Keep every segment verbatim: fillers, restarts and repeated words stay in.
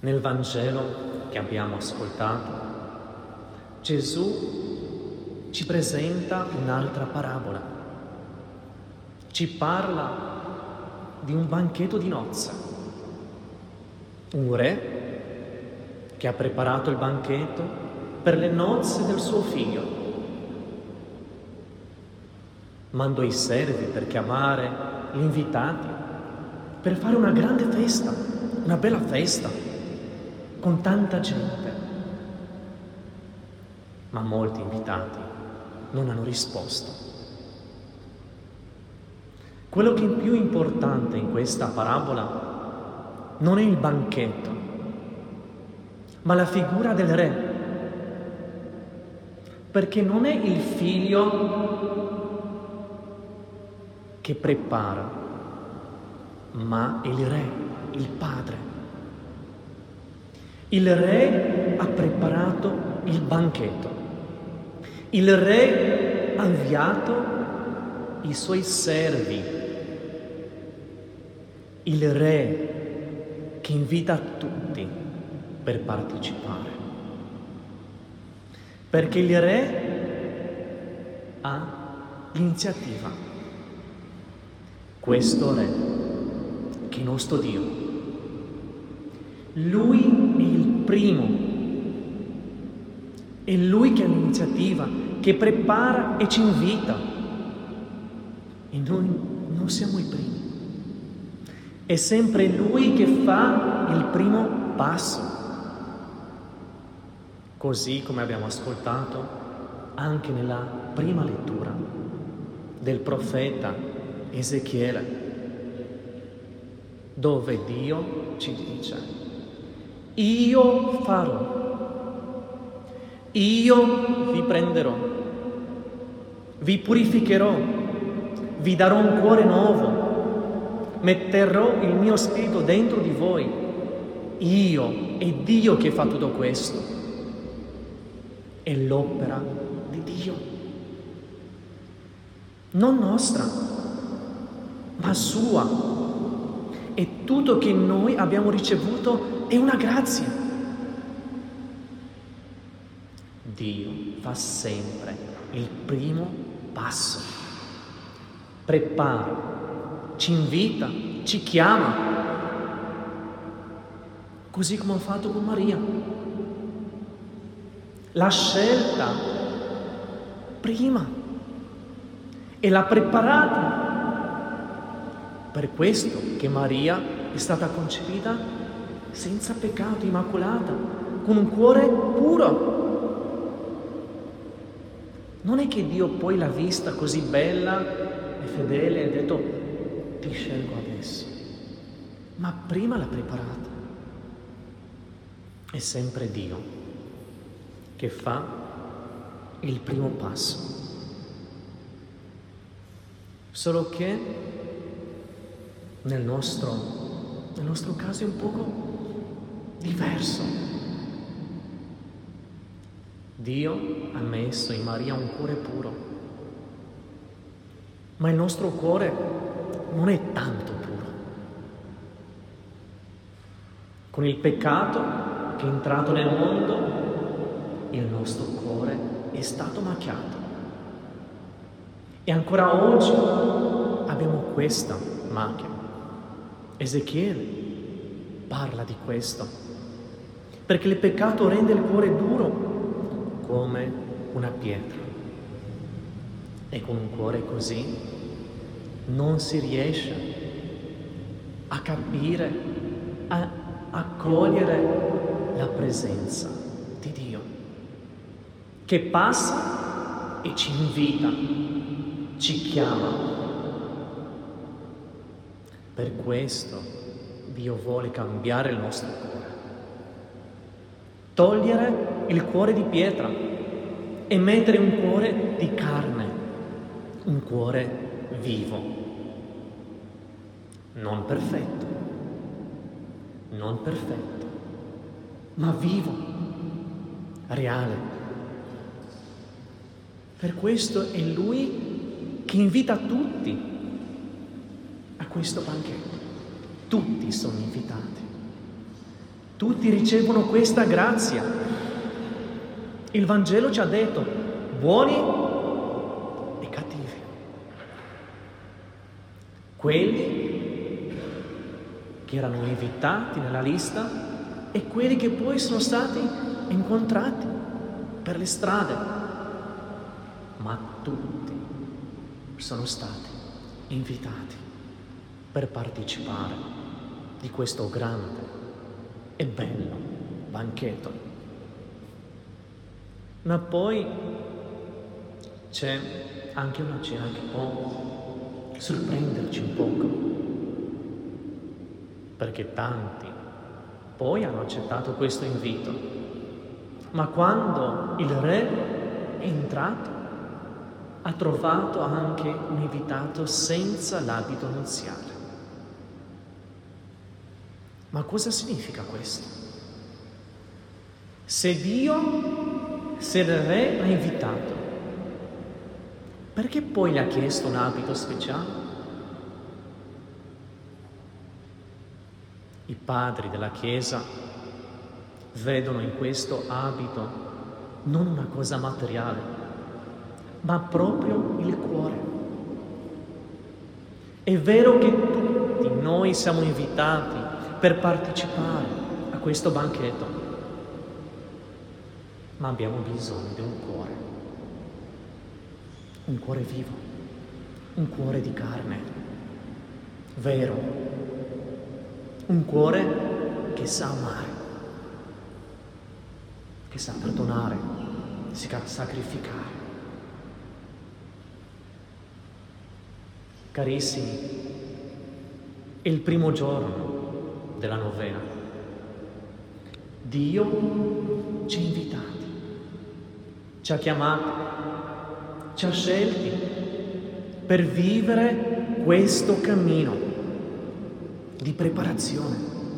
Nel Vangelo che abbiamo ascoltato, Gesù ci presenta un'altra parabola. Ci parla di un banchetto di nozze. Un re che ha preparato il banchetto per le nozze del suo figlio. Mandò i servi per chiamare gli invitati, per fare una grande festa, una bella festa, con tanta gente. Ma molti invitati non hanno risposto. Quello che è più importante in questa parabola non è il banchetto, ma la figura del re. Perché non è il figlio che prepara, ma è il re, il padre. Il re ha preparato il banchetto. Il re ha inviato i suoi servi. Il re che invita tutti per partecipare. Perché il re ha l'iniziativa. Questo re, che è nostro Dio, Lui è il primo, è Lui che ha l'iniziativa, che prepara e ci invita. E noi non siamo i primi. È sempre Lui che fa il primo passo. Così come abbiamo ascoltato anche nella prima lettura del profeta Ezechiele, dove Dio ci dice: io farò, io vi prenderò, vi purificherò, vi darò un cuore nuovo, metterò il mio spirito dentro di voi. Io, è Dio che fa tutto questo. È l'opera di Dio, non nostra, ma sua. E tutto che noi abbiamo ricevuto è una grazia. Dio fa sempre il primo passo. Prepara, ci invita, ci chiama. Così come ha fatto con Maria. La scelta prima e l'ha preparata. Per questo che Maria è stata concepita senza peccato, immacolata, con un cuore puro. Non è che Dio poi l'ha vista così bella e fedele e ha detto: ti scelgo adesso. Ma prima l'ha preparata. È sempre Dio che fa il primo passo. Solo che nel nostro, nel nostro caso è un poco diverso. Dio ha messo in Maria un cuore puro, ma il nostro cuore non è tanto puro. Con il peccato che è entrato nel mondo, il nostro cuore è stato macchiato. E ancora oggi abbiamo questa macchia. Ezechiele parla di questo, perché il peccato rende il cuore duro come una pietra. E con un cuore così non si riesce a capire, a accogliere la presenza di Dio, che passa e ci invita, ci chiama. Per questo Dio vuole cambiare il nostro cuore, togliere il cuore di pietra e mettere un cuore di carne, un cuore vivo, non perfetto, non perfetto, ma vivo, reale. Per questo è Lui che invita tutti a questo banchetto. Tutti sono invitati. tutti ricevono questa grazia. Il Vangelo ci ha detto buoni e cattivi. Quelli che erano invitati nella lista e quelli che poi sono stati incontrati per le strade. Ma tutti sono stati invitati per partecipare di questo grande e bello banchetto. Ma poi c'è anche una cena che può sorprenderci un poco, perché tanti poi hanno accettato questo invito, ma quando il re è entrato ha trovato anche un invitato senza l'abito nuziale. Ma cosa significa questo? Se Dio, se il re l'ha invitato, perché poi gli ha chiesto un abito speciale? I padri della Chiesa vedono in questo abito non una cosa materiale, ma proprio il cuore. È vero che tutti noi siamo invitati per partecipare a questo banchetto, ma abbiamo bisogno di un cuore, un cuore vivo, un cuore di carne, vero, un cuore che sa amare, che sa perdonare, si sa sacrificare. Carissimi, è il primo giorno della novena. Dio ci ha invitati, ci ha chiamati, ci ha scelti per vivere questo cammino di preparazione.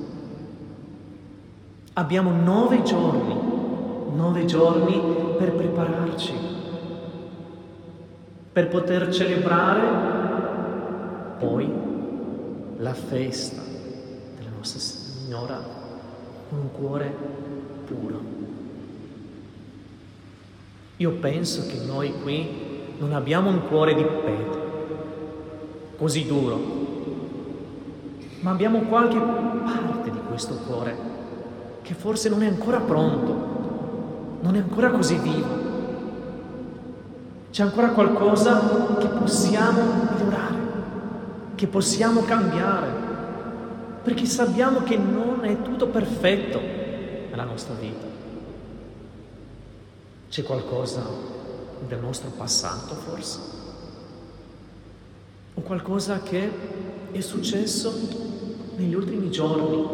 Abbiamo nove giorni, nove giorni per prepararci, per poter celebrare poi la festa della nostra Signora con un cuore puro. Io penso che noi qui non abbiamo un cuore di pietra, così duro, ma abbiamo qualche parte di questo cuore che forse non è ancora pronto, non è ancora così vivo. C'è ancora qualcosa che possiamo migliorare, che possiamo cambiare, perché sappiamo che non è tutto perfetto nella nostra vita. C'è qualcosa del nostro passato, forse? O qualcosa che è successo negli ultimi giorni?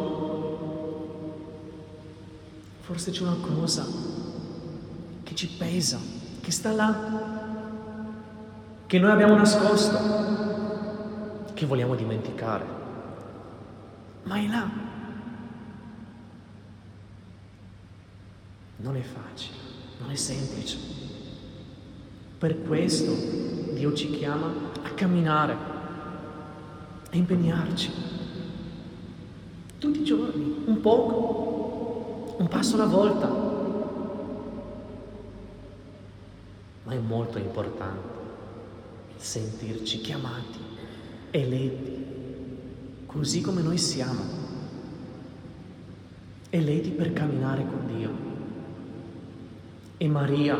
Forse c'è una cosa che ci pesa, che sta là, che noi abbiamo nascosto, che vogliamo dimenticare, ma è là. Non è facile, non è semplice. Per questo Dio ci chiama a camminare, a impegnarci tutti i giorni, un poco, un passo alla volta. Ma è molto importante sentirci chiamati, eletti, così come noi siamo, eletti per camminare con Dio. E Maria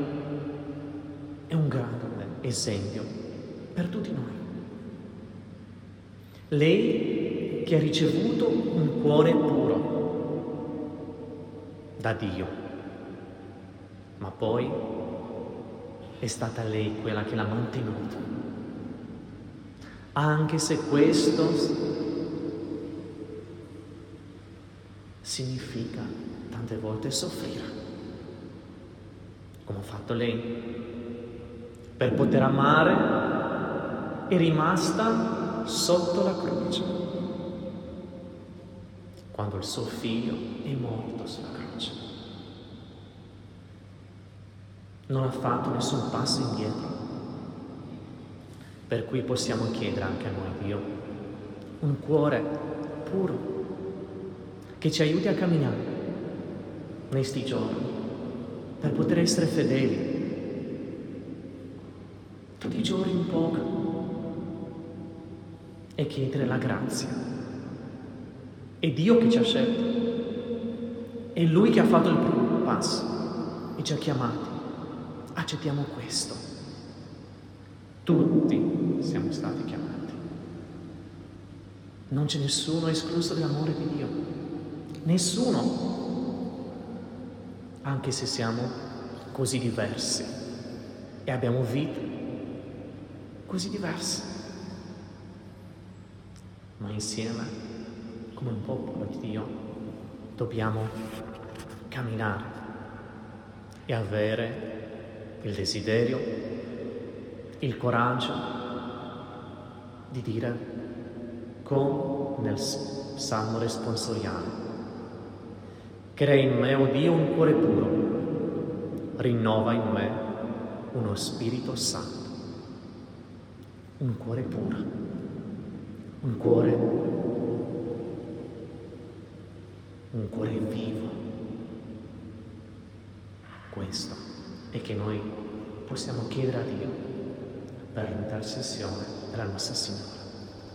è un grande esempio per tutti noi. Lei che ha ricevuto un cuore puro da Dio, ma poi è stata lei quella che l'ha mantenuto, anche se questo significa tante volte soffrire, come ha fatto lei. Per poter amare è rimasta sotto la croce, quando il suo figlio è morto sulla croce. Non ha fatto nessun passo indietro, per cui possiamo chiedere anche a noi Dio un cuore puro, che ci aiuti a camminare nei sti giorni per poter essere fedeli tutti i giorni un po' e chiedere la grazia. È Dio che ci ha scelto, è Lui che ha fatto il primo passo e ci ha chiamati. Accettiamo questo. Tutti siamo stati chiamati. Non c'è nessuno escluso dall'amore di Dio. Nessuno. Anche se siamo così diversi e abbiamo vite così diverse. Ma insieme, come un popolo di Dio, dobbiamo camminare e avere il desiderio, il coraggio di dire, come nel Salmo responsoriale: crea in me, o Dio, un cuore puro, rinnova in me uno spirito santo. Un cuore puro, un cuore, un cuore vivo. Questo è che noi possiamo chiedere a Dio per l'intercessione della nostra Signora.